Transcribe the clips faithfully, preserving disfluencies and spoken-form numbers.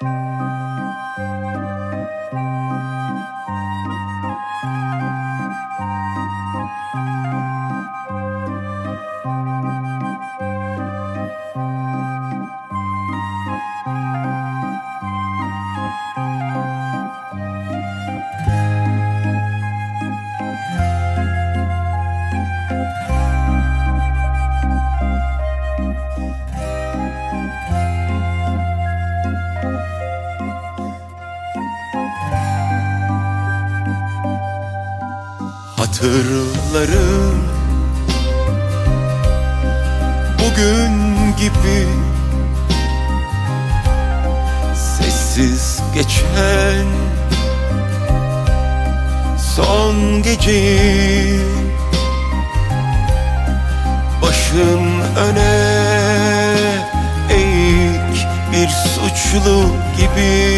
Hatırlarım bugün gibi sessiz geçen son geceyi, başın öne eğik bir suçlu gibi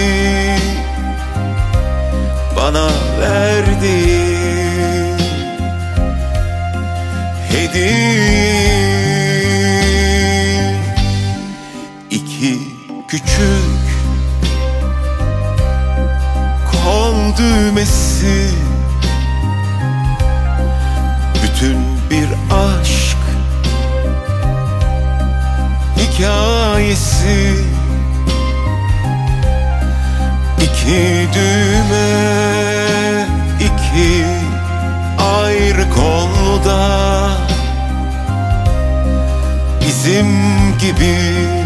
bana verdiğin hediye. İki küçük kol düğmesi, bütün bir aşk hikayesi. İki düğme, iki ayrı kolda, bizim gibi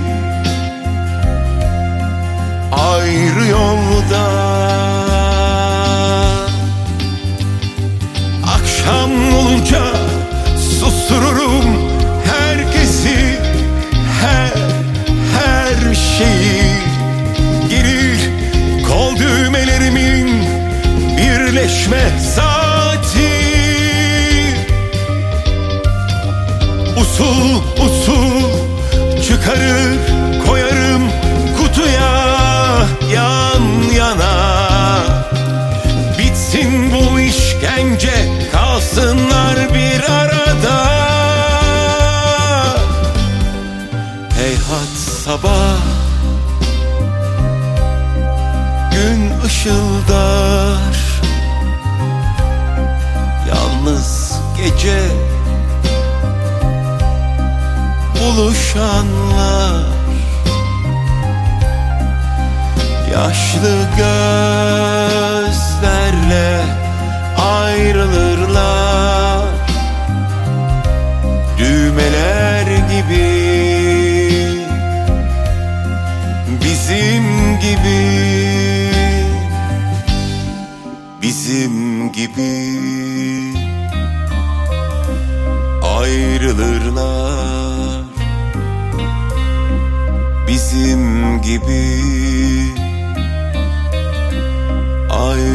ayrı yolda. Akşam olunca sustururum herkesi, her, her şeyi. Gelir kol düğmelerimin birleşme saati. Usul usul çıkarır koyarım kutuya yan yana. Bitsin bu işkence, kalsınlar bir arada. Heyhat sabah gün ışıldar, yalnız gece buluşanlar. Yaşlı gözlerle ayrılırlar, düğmeler gibi, bizim gibi, bizim gibi ayrılırlar, bizim gibi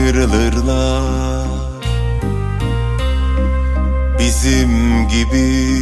ayrılırlar, bizim gibi.